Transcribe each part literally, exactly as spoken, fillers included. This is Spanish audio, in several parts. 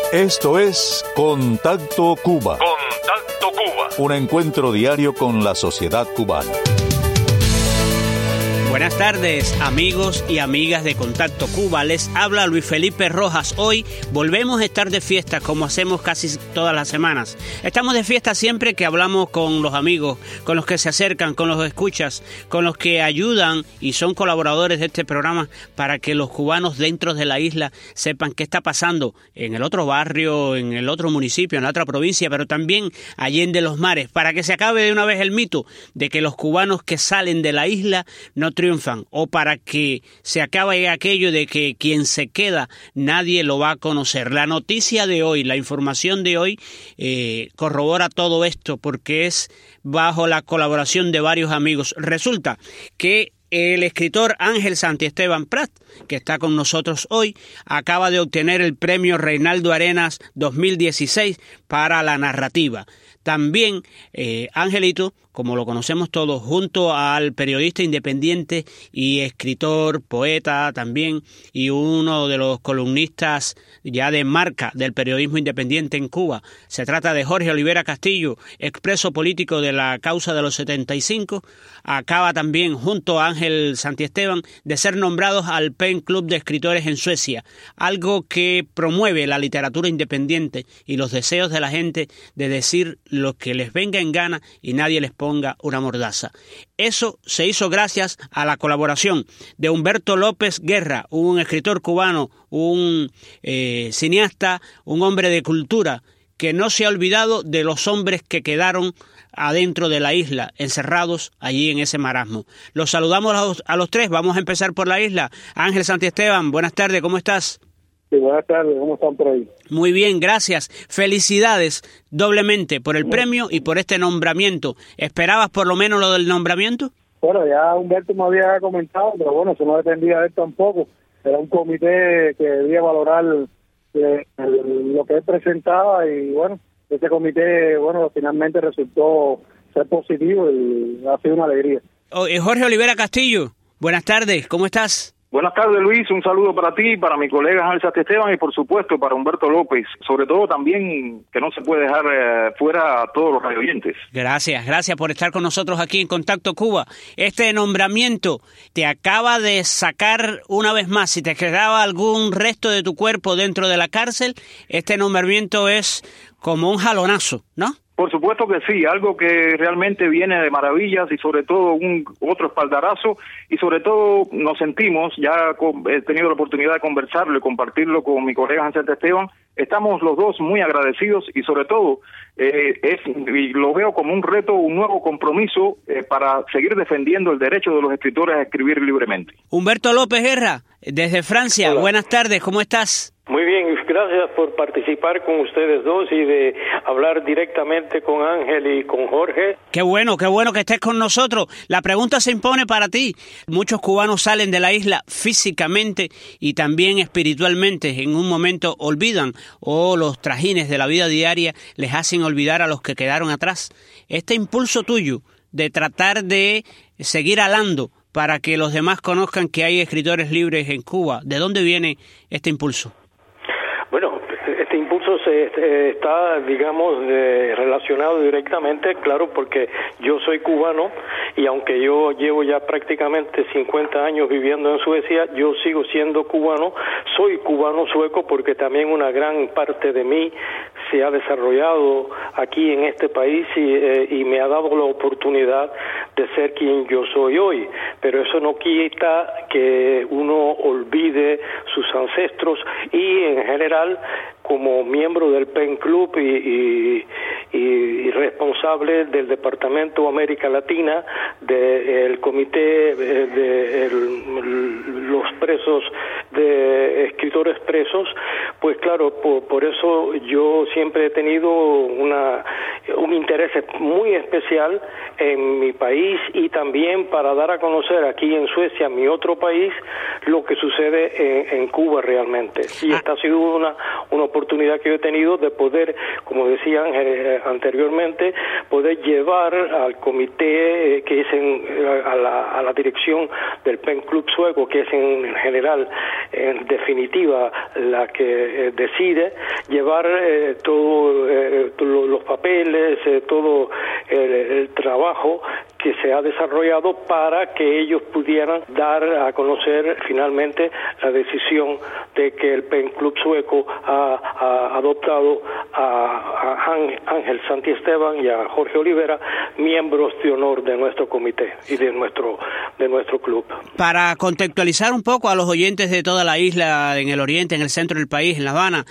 Esto es Contacto Cuba. Contacto Cuba. Un encuentro diario con la sociedad cubana. Buenas tardes, amigos y amigas de Contacto Cuba. Les habla Luis Felipe Rojas. Hoy volvemos a estar de fiesta como hacemos casi todas las semanas. Estamos de fiesta siempre que hablamos con los amigos, con los que se acercan, con los escuchas, con los que ayudan y son colaboradores de este programa para que los cubanos dentro de la isla sepan qué está pasando en el otro barrio, en el otro municipio, en la otra provincia, pero también allende los mares, para que se acabe de una vez el mito de que los cubanos que salen de la isla no triunfan, o para que se acabe aquello de que quien se queda nadie lo va a conocer. La noticia de hoy, la información de hoy eh, corrobora todo esto porque es bajo la colaboración de varios amigos. Resulta que el escritor Ángel Santiesteban Prat, que está con nosotros hoy, acaba de obtener el premio Reinaldo Arenas dos mil dieciséis para la narrativa. También eh, Angelito, como lo conocemos todos, junto al periodista independiente y escritor, poeta también, y uno de los columnistas ya de marca del periodismo independiente en Cuba. Se trata de Jorge Olivera Castillo, expreso político de la causa de los setenta y cinco. Acaba también, junto a Ángel Santiesteban, de ser nombrados al Pen Club de Escritores en Suecia, algo que promueve la literatura independiente y los deseos de la gente de decir lo que les venga en gana y nadie les ponga una mordaza. Eso se hizo gracias a la colaboración de Humberto López Guerra, un escritor cubano, un eh, cineasta, un hombre de cultura, que no se ha olvidado de los hombres que quedaron adentro de la isla, encerrados allí en ese marasmo. Los saludamos a los, a los tres. Vamos a empezar por la isla. Ángel Santiesteban, buenas tardes, ¿cómo estás? Sí, buenas tardes, ¿cómo están por ahí? Muy bien, gracias. Felicidades doblemente por el premio y por este nombramiento. ¿Esperabas por lo menos lo del nombramiento? Bueno, ya Humberto me había comentado, pero bueno, eso no dependía de él tampoco. Era un comité que debía valorar eh, el, lo que él presentaba y bueno, ese comité, bueno, finalmente resultó ser positivo y ha sido una alegría. Oh, Jorge Olivera Castillo, buenas tardes, ¿cómo estás? Buenas tardes, Luis. Un saludo para ti, para mi colega Ángel Santiesteban y, por supuesto, para Humberto López. Sobre todo también que no se puede dejar eh, fuera a todos los radioyentes. Gracias, gracias por estar con nosotros aquí en Contacto Cuba. Este nombramiento te acaba de sacar una vez más, si te quedaba algún resto de tu cuerpo dentro de la cárcel, este nombramiento es como un jalonazo, ¿no? Por supuesto que sí, algo que realmente viene de maravillas y sobre todo un otro espaldarazo y sobre todo nos sentimos, ya he tenido la oportunidad de conversarlo y compartirlo con mi colega Ángel Santiesteban, estamos los dos muy agradecidos y sobre todo eh, es y lo veo como un reto, un nuevo compromiso eh, para seguir defendiendo el derecho de los escritores a escribir libremente. Humberto López Guerra, desde Francia, Hola. Buenas tardes, ¿cómo estás? Muy bien, gracias por participar con ustedes dos y de hablar directamente con Ángel y con Jorge. Qué bueno, qué bueno que estés con nosotros. La pregunta se impone para ti. Muchos cubanos salen de la isla físicamente y también espiritualmente. En un momento olvidan o los trajines de la vida diaria les hacen olvidar a los que quedaron atrás. Este impulso tuyo de tratar de seguir alando para que los demás conozcan que hay escritores libres en Cuba, ¿de dónde viene este impulso? Bueno, este impulso se, eh, está, digamos, de, relacionado directamente, claro, porque yo soy cubano y aunque yo llevo ya prácticamente cincuenta años viviendo en Suecia, yo sigo siendo cubano. Soy cubano sueco porque también una gran parte de mí se ha desarrollado aquí en este país y, eh, y me ha dado la oportunidad de ser quien yo soy hoy. Pero eso no quita que uno olvide sus ancestros y en general como miembro del Pen Club y, y, y responsable del Departamento América Latina del Comité de, de el, los presos, de escritores presos, pues claro, por, por eso yo siempre he tenido una un interés muy especial en mi país y también para dar a conocer aquí en Suecia, mi otro país, lo que sucede en, en Cuba realmente. Y esta ha sido una, una oportunidad que yo he tenido de poder, como decían eh, anteriormente, poder llevar al comité eh, que es en, a, la, a la dirección del Pen Club sueco, que es en general, en definitiva, la que eh, decide, llevar eh, todo eh, los papeles, eh, todo el, el trabajo que se ha desarrollado para que ellos pudieran dar a conocer finalmente la decisión de que el Pen Club sueco ha, ha adoptado a, a Ángel Santiesteban y a Jorge Olivera, miembros de honor de nuestro comité y de nuestro de nuestro club. Para contextualizar un poco a los oyentes de toda la isla, en el oriente, en el centro del país, en La Habana,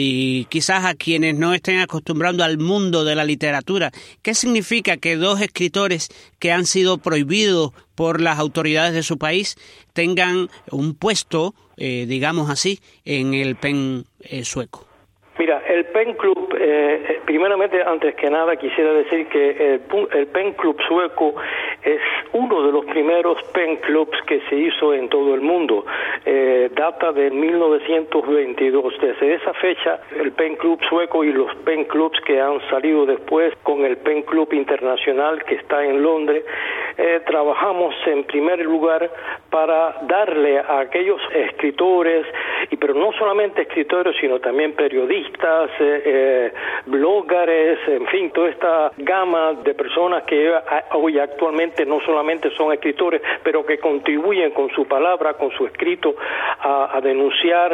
y quizás a quienes no estén acostumbrando al mundo de la literatura, ¿qué significa que dos escritores que han sido prohibidos por las autoridades de su país tengan un puesto, eh, digamos así, en el Pen eh, sueco? Mira, el Pen Club, eh, primeramente, antes que nada, quisiera decir que el, el Pen Club sueco es uno de los primeros Pen Clubs que se hizo en todo el mundo. Eh, data de mil novecientos veintidós. Desde esa fecha, el Pen Club sueco y los Pen Clubs que han salido después con el Pen Club Internacional que está en Londres, eh, trabajamos en primer lugar para darle a aquellos escritores, y pero no solamente escritores, sino también periodistas, Eh, eh, bloggers, en fin, toda esta gama de personas que hoy actualmente no solamente son escritores, pero que contribuyen con su palabra, con su escrito, a, a denunciar,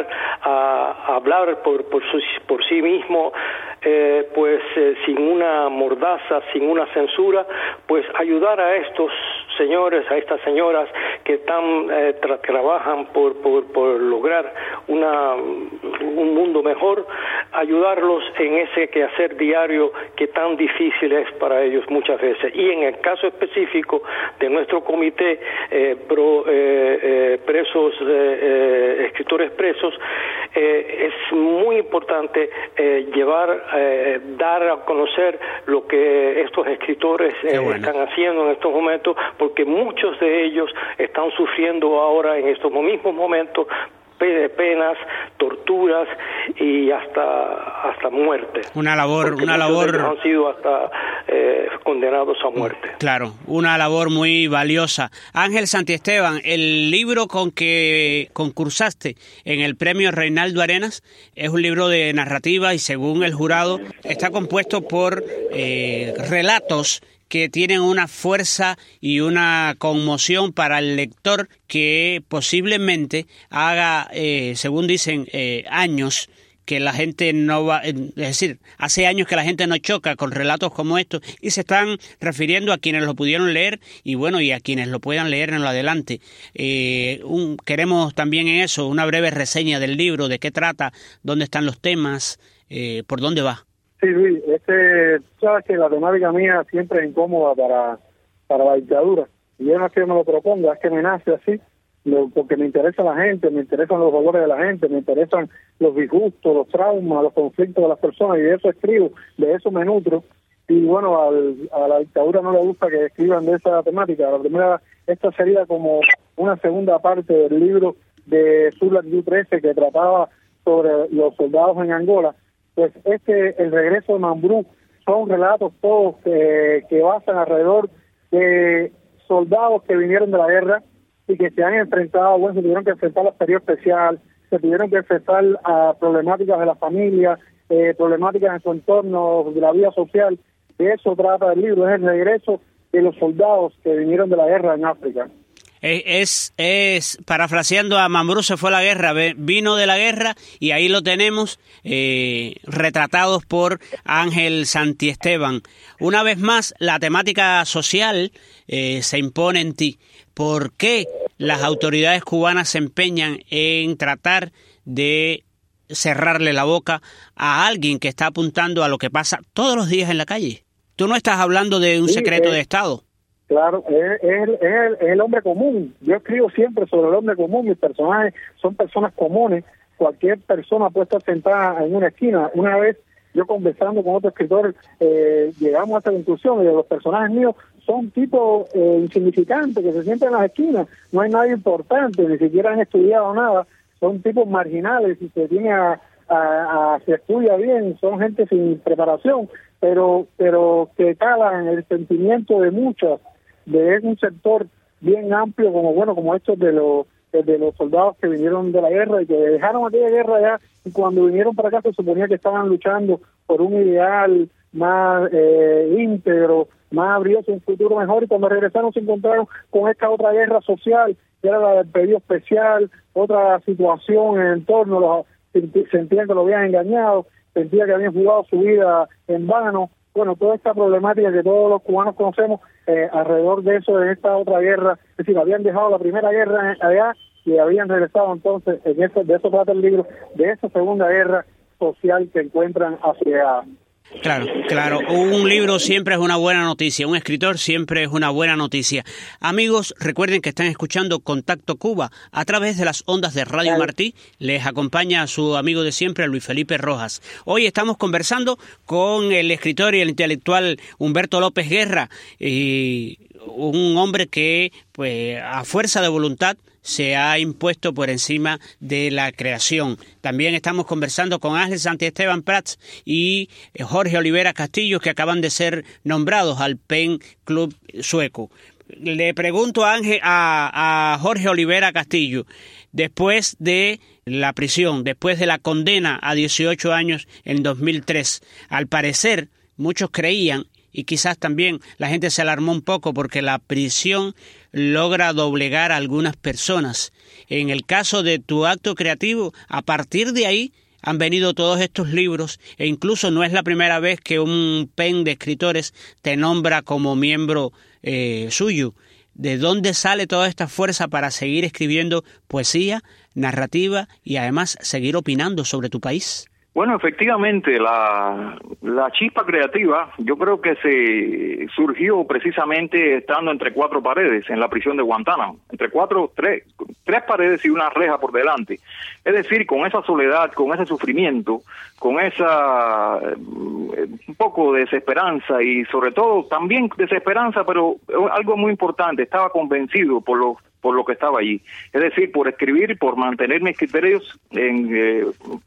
a, a hablar por, por, su, por sí mismo, eh, pues eh, sin una mordaza, sin una censura, pues ayudar a estos señores, a estas señoras que tan eh, tra trabajan por, por, por lograr una, un mundo mejor, ayudarlos en ese quehacer diario que tan difícil es para ellos muchas veces. Y en el caso específico de nuestro comité eh, pro eh, eh, presos, eh, eh, escritores presos, eh, es muy importante eh, llevar, eh, dar a conocer lo que estos escritores eh, bueno. están haciendo en estos momentos, porque muchos de ellos están sufriendo ahora en estos mismos momentos penas, torturas y hasta hasta muerte. Una labor, Porque una labor han sido hasta eh, condenados a muerte. Claro, una labor muy valiosa. Ángel Santiesteban, el libro con que concursaste en el premio Reinaldo Arenas es un libro de narrativa y según el jurado está compuesto por eh, relatos que tienen una fuerza y una conmoción para el lector que posiblemente haga, eh, según dicen, eh, años que la gente no va, es decir, hace años que la gente no choca con relatos como estos y se están refiriendo a quienes lo pudieron leer y bueno, y a quienes lo puedan leer en lo adelante. Eh, un, queremos también en eso una breve reseña del libro, de qué trata, dónde están los temas, eh, por dónde va. Sí, Luis, este, sabes que la temática mía siempre es incómoda para, para la dictadura. Y yo no es que me lo proponga, es que me nace así, lo, porque me interesa la gente, me interesan los valores de la gente, me interesan los disgustos, los traumas, los conflictos de las personas, y de eso escribo, de eso me nutro. Y bueno, al, a la dictadura no le gusta que escriban de esa temática. La primera, esta sería como una segunda parte del libro de Sur trece que trataba sobre los soldados en Angola. Pues este, el regreso de Mambrú, son relatos todos eh, que basan alrededor de soldados que vinieron de la guerra y que se han enfrentado, bueno, se tuvieron que enfrentar a la periodo especial, se tuvieron que enfrentar a problemáticas de la familia, eh, problemáticas en su entorno, de la vida social. De eso trata el libro, es el regreso de los soldados que vinieron de la guerra en África. Es, es, parafraseando a Mambrú se fue a la guerra, vino de la guerra y ahí lo tenemos eh, retratados por Ángel Santiesteban. Una vez más, la temática social eh, se impone en ti. ¿Por qué las autoridades cubanas se empeñan en tratar de cerrarle la boca a alguien que está apuntando a lo que pasa todos los días en la calle? Tú no estás hablando de un sí, secreto eh... de Estado. Claro, es, es, es, el, es el hombre común. Yo escribo siempre sobre el hombre común. Mis personajes son personas comunes. Cualquier persona puede estar sentada en una esquina. Una vez, yo conversando con otro escritor, eh, llegamos a esta conclusión de que los personajes míos son tipos eh, insignificantes, que se sientan en las esquinas. No hay nadie importante, ni siquiera han estudiado nada. Son tipos marginales y se tiene a, a, a se estudia bien. Son gente sin preparación, pero, pero que calan en el sentimiento de muchas, de un sector bien amplio como bueno como estos de los eh, de los soldados que vinieron de la guerra y que dejaron aquella guerra allá, y cuando vinieron para acá se suponía que estaban luchando por un ideal más eh, íntegro, más brioso, un futuro mejor, y cuando regresaron se encontraron con esta otra guerra social, que era la del pedido especial, otra situación en el entorno, los, sentían que lo habían engañado, sentían que habían jugado su vida en vano. Bueno, toda esta problemática que todos los cubanos conocemos eh, alrededor de eso, de esta otra guerra, es decir, habían dejado la primera guerra allá y habían regresado entonces, en eso, de eso trata el libro, de esa segunda guerra social que encuentran hacia... Claro, claro. Un libro siempre es una buena noticia, un escritor siempre es una buena noticia. Amigos, recuerden que están escuchando Contacto Cuba a través de las ondas de Radio Martí. Les acompaña a su amigo de siempre, Luis Felipe Rojas. Hoy estamos conversando con el escritor y el intelectual Humberto López Guerra, y un hombre que, pues, a fuerza de voluntad, se ha impuesto por encima de la creación. También estamos conversando con Ángel Santiesteban Prats y Jorge Olivera Castillo, que acaban de ser nombrados al Pen Club sueco. Le pregunto a, Ángel, a, a Jorge Olivera Castillo, después de la prisión, después de la condena a dieciocho años en dos mil tres, al parecer muchos creían, y quizás también la gente se alarmó un poco porque la prisión logra doblegar a algunas personas. En el caso de tu acto creativo, a partir de ahí han venido todos estos libros, e incluso no es la primera vez que un pen de escritores te nombra como miembro eh, suyo. ¿De dónde sale toda esta fuerza para seguir escribiendo poesía, narrativa y además seguir opinando sobre tu país? Bueno, efectivamente, la, la chispa creativa yo creo que se surgió precisamente estando entre cuatro paredes en la prisión de Guantánamo, entre cuatro, tres, tres paredes y una reja por delante. Es decir, con esa soledad, con ese sufrimiento, con esa eh, un poco de desesperanza y sobre todo también desesperanza, pero algo muy importante, estaba convencido por los por lo que estaba allí, es decir, por escribir, por mantener mis criterios, en, eh,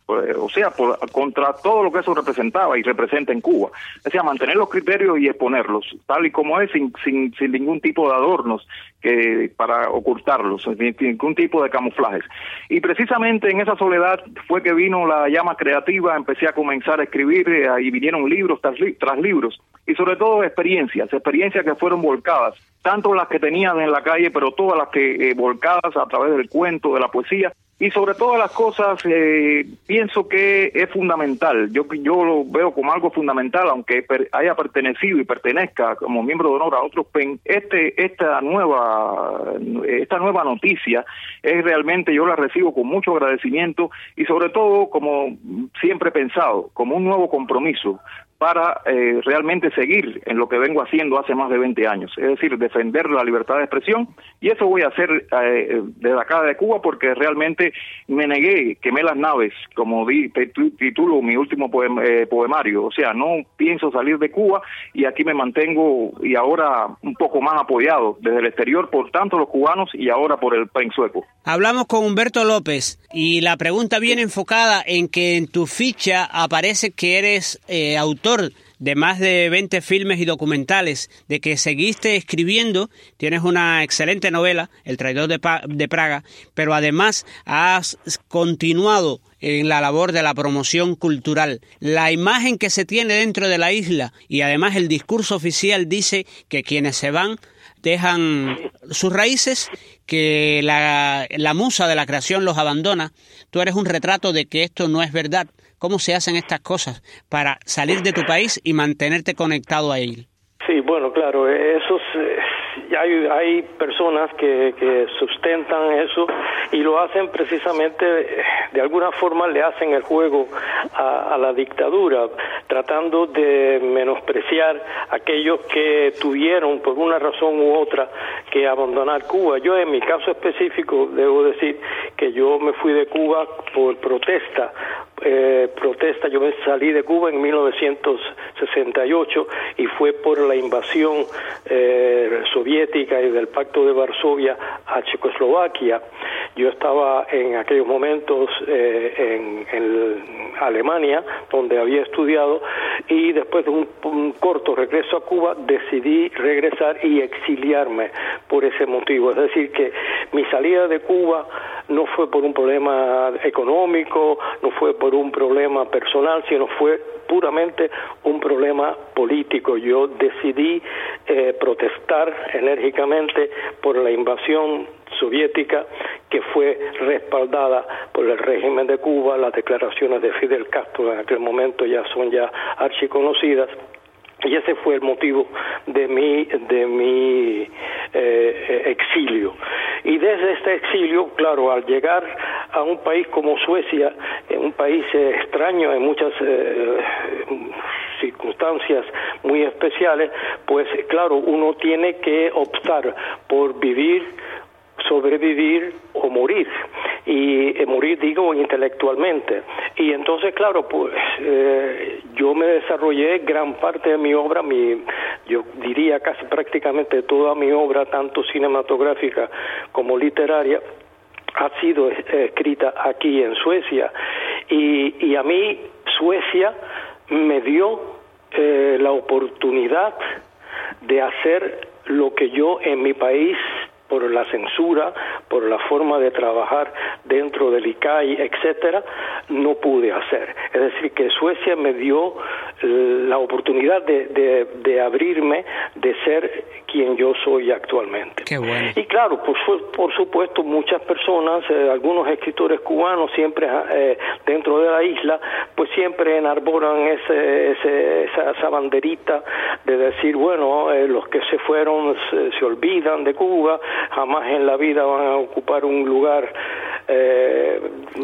o sea, por, contra todo lo que eso representaba y representa en Cuba, o sea, mantener los criterios y exponerlos, tal y como es, sin, sin, sin ningún tipo de adornos que para ocultarlos, sin ningún tipo de camuflajes. Y precisamente en esa soledad fue que vino la llama creativa, empecé a comenzar a escribir, eh, y vinieron libros tras, li tras libros, y sobre todo experiencias, experiencias que fueron volcadas, tanto las que tenían en la calle, pero todas las que eh, volcadas a través del cuento, de la poesía, y sobre todas las cosas, eh, pienso que es fundamental, yo yo lo veo como algo fundamental, aunque per, haya pertenecido y pertenezca como miembro de honor a otros pen, este, esta nueva, esta nueva noticia es realmente, yo la recibo con mucho agradecimiento, y sobre todo, como siempre he pensado, como un nuevo compromiso para eh, realmente seguir en lo que vengo haciendo hace más de veinte años, es decir, defender la libertad de expresión, y eso voy a hacer eh, desde acá de Cuba, porque realmente me negué, quemé las naves, como di, titulo mi último poem, eh, poemario, o sea, no pienso salir de Cuba, y aquí me mantengo, y ahora un poco más apoyado desde el exterior por tanto los cubanos y ahora por el pen sueco. Hablamos con Humberto López, y la pregunta viene enfocada en que en tu ficha aparece que eres eh, autor de más de veinte filmes y documentales, de que seguiste escribiendo, tienes una excelente novela, El traidor de, pa de Praga, pero además has continuado en la labor de la promoción cultural. La imagen que se tiene dentro de la isla y además el discurso oficial dice que quienes se van dejan sus raíces, que la, la musa de la creación los abandona. Tú eres un retrato de que esto no es verdad. ¿Cómo se hacen estas cosas para salir de tu país y mantenerte conectado a él? Sí, bueno, claro, eso es, hay, hay personas que, que sustentan eso y lo hacen precisamente, de alguna forma le hacen el juego a, a la dictadura, tratando de menospreciar a aquellos que tuvieron por una razón u otra que abandonar Cuba. Yo en mi caso específico debo decir que yo me fui de Cuba por protesta, Eh, protesta, yo me salí de Cuba en mil novecientos sesenta y ocho y fue por la invasión eh, soviética y del Pacto de Varsovia a Checoslovaquia. Yo estaba en aquellos momentos eh, en, en Alemania, donde había estudiado, y después de un, un corto regreso a Cuba decidí regresar y exiliarme por ese motivo. Es decir, que mi salida de Cuba no fue por un problema económico, no fue por un problema personal, sino fue puramente un problema político. Yo decidí eh, protestar enérgicamente por la invasión soviética que fue respaldada por el régimen de Cuba. Las declaraciones de Fidel Castro en aquel momento ya son ya archiconocidas. Y ese fue el motivo de mi de mi eh, exilio. Y desde este exilio, claro, al llegar a un país como Suecia, un país eh, extraño en muchas eh, circunstancias muy especiales, pues claro, uno tiene que optar por vivir, sobrevivir o morir, y eh, morir digo intelectualmente. Y entonces claro, pues eh, yo me desarrollé gran parte de mi obra, mi yo diría casi prácticamente toda mi obra, tanto cinematográfica como literaria, ha sido eh, escrita aquí en Suecia, y, y a mí Suecia me dio eh, la oportunidad de hacer lo que yo en mi país, por la censura, por la forma de trabajar dentro del I C A I, etcétera, no pude hacer. Es decir, que Suecia me dio la oportunidad de, de, de abrirme, de ser quien yo soy actualmente. Qué bueno. Y claro, por, por supuesto, muchas personas, eh, algunos escritores cubanos siempre eh, dentro de la isla, pues siempre enarboran ese, ese, esa, esa banderita de decir, bueno, eh, los que se fueron se, se olvidan de Cuba, jamás en la vida van a ocupar un lugar eh,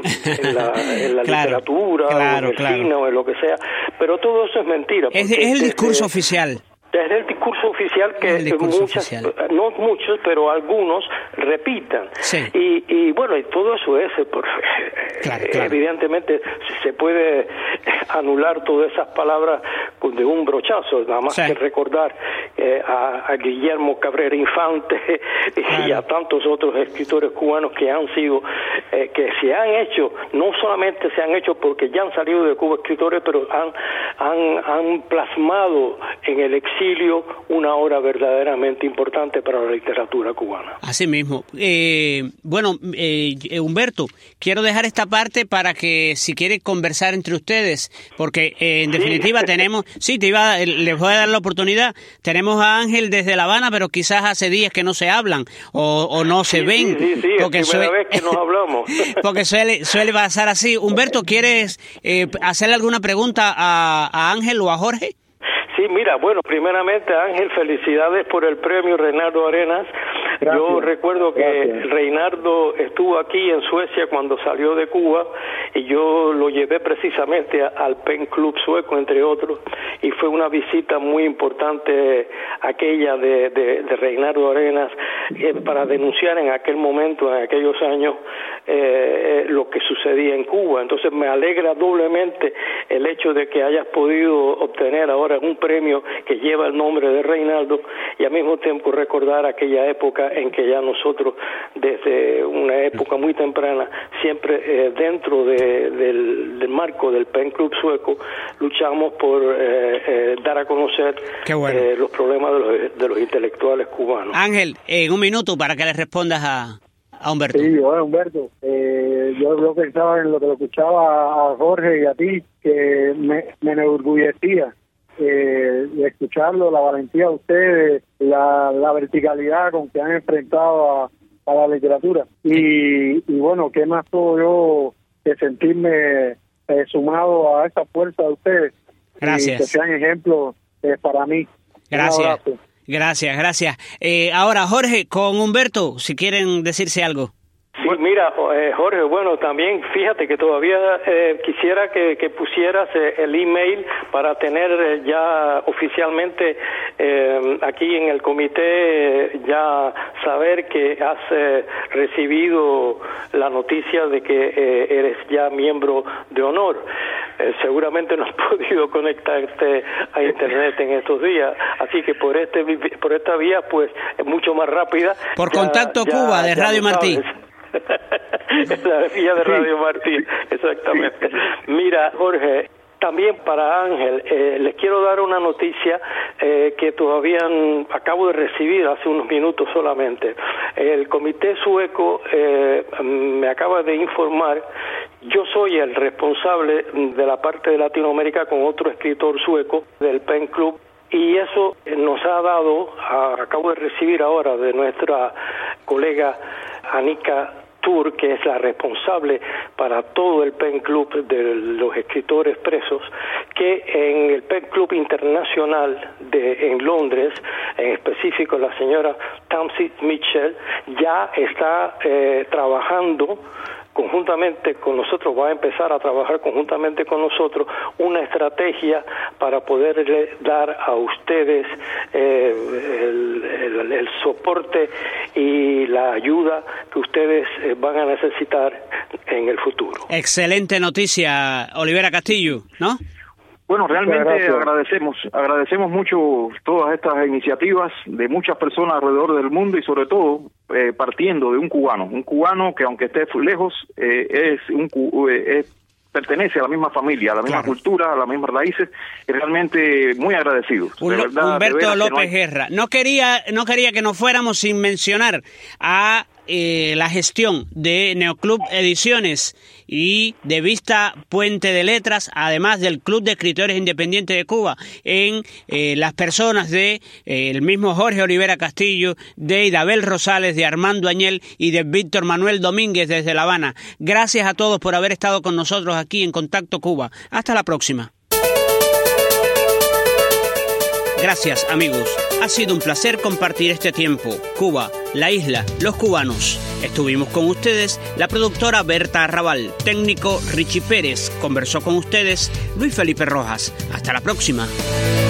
en la, en la claro, literatura, claro, o en el claro. cine, o en lo que sea. Pero todo eso es mentira. Es, es el discurso desde, oficial. Desde el discurso oficial que discurso muchas, oficial. no muchos, pero algunos repitan. Sí. Y, y bueno, y todo eso es, por, claro, claro. evidentemente se puede anular todas esas palabras de un brochazo, nada más sí. que recordar eh, a, a Guillermo Cabrera Infante claro. y a tantos otros escritores cubanos que han sido, eh, que se han hecho, no solamente se han hecho porque ya han salido de Cuba escritores, pero han, han, han plasmado en el exilio una obra verdaderamente importante para la literatura cubana. Así mismo. Eh, bueno, eh, Humberto, quiero dejar esta parte para que si quiere conversar entre ustedes, porque eh, en definitiva sí. tenemos, sí, te iba, les voy a dar la oportunidad, tenemos a Ángel desde La Habana, pero quizás hace días que no se hablan o, o no se sí, ven. Sí, sí, sí, porque es primera suele, vez que nos hablamos. porque suele, suele pasar así. Humberto, ¿quieres eh, hacerle alguna pregunta a, a Ángel o a Jorge? Sí, mira, bueno, primeramente, Ángel, felicidades por el premio Reinaldo Arenas. Gracias. Yo recuerdo que Gracias. Reinaldo estuvo aquí en Suecia cuando salió de Cuba y yo lo llevé precisamente al Pen Club sueco, entre otros, y fue una visita muy importante aquella de, de, de Reinaldo Arenas eh, para denunciar en aquel momento, en aquellos años, eh, lo que sucedía en Cuba. Entonces me alegra doblemente el hecho de que hayas podido obtener ahora un premio que lleva el nombre de Reinaldo y al mismo tiempo recordar aquella época en que ya nosotros desde una época muy temprana siempre eh, dentro de, del, del marco del Pen Club sueco luchamos por eh, eh, dar a conocer bueno. eh, los problemas de los, de los intelectuales cubanos. Ángel, en un minuto para que le respondas a, a Humberto. Sí, bueno, Humberto, eh, yo, yo pensaba en lo que lo escuchaba a Jorge y a ti, que me, me enorgullecía Eh, de escucharlo, la valentía de ustedes, la, la verticalidad con que han enfrentado a, a la literatura. Y, y bueno, ¿qué más puedo yo que sentirme eh, sumado a esa fuerza de ustedes? Gracias. Y que sean ejemplos eh, para mí. Gracias. Gracias, gracias. Eh, ahora, Jorge, con Humberto, si quieren decirse algo. Sí, mira, eh, Jorge, bueno, también fíjate que todavía eh, quisiera que, que pusieras eh, el email para tener eh, ya oficialmente eh, aquí en el comité eh, ya saber que has eh, recibido la noticia de que eh, eres ya miembro de honor. Eh, seguramente no has podido conectarte a internet en estos días, así que por este por esta vía pues es mucho más rápida. Por ya, Contacto ya, Cuba de Radio Martí. La villa de Radio Martí, exactamente. Mira, Jorge, también para Ángel, eh, les quiero dar una noticia eh, que todavía acabo de recibir hace unos minutos solamente. El comité sueco eh, me acaba de informar, yo soy el responsable de la parte de Latinoamérica con otro escritor sueco del Pen Club, y eso nos ha dado, a, acabo de recibir ahora de nuestra colega Annika Tur, que es la responsable para todo el Pen Club de los escritores presos, que en el Pen Club Internacional de en Londres, en específico la señora Tamsin Mitchell, ya está eh, trabajando conjuntamente con nosotros, va a empezar a trabajar conjuntamente con nosotros una estrategia para poderle dar a ustedes eh, el, el, el soporte y la ayuda que ustedes eh, van a necesitar en el futuro. Excelente noticia, Olivera Castillo, ¿no? Bueno, realmente agradecemos, agradecemos mucho todas estas iniciativas de muchas personas alrededor del mundo y sobre todo eh, partiendo de un cubano, un cubano que aunque esté lejos eh, es un eh, es, pertenece a la misma familia, a la misma claro. cultura, a las mismas raíces, y realmente muy agradecidos. Un, de verdad, Humberto de veras López no hay... Guerra, no quería, no quería que nos fuéramos sin mencionar a eh, la gestión de Neoclub Ediciones y de Vista Puente de Letras, además del Club de Escritores Independientes de Cuba, en eh, las personas de eh, el mismo Jorge Olivera Castillo, de Idabel Rosales, de Armando Añel y de Víctor Manuel Domínguez desde La Habana. Gracias a todos por haber estado con nosotros aquí en Contacto Cuba. Hasta la próxima. Gracias, amigos. Ha sido un placer compartir este tiempo. Cuba, la isla, los cubanos. Estuvimos con ustedes la productora Berta Arrabal, técnico Richie Pérez. Conversó con ustedes Luis Felipe Rojas. Hasta la próxima.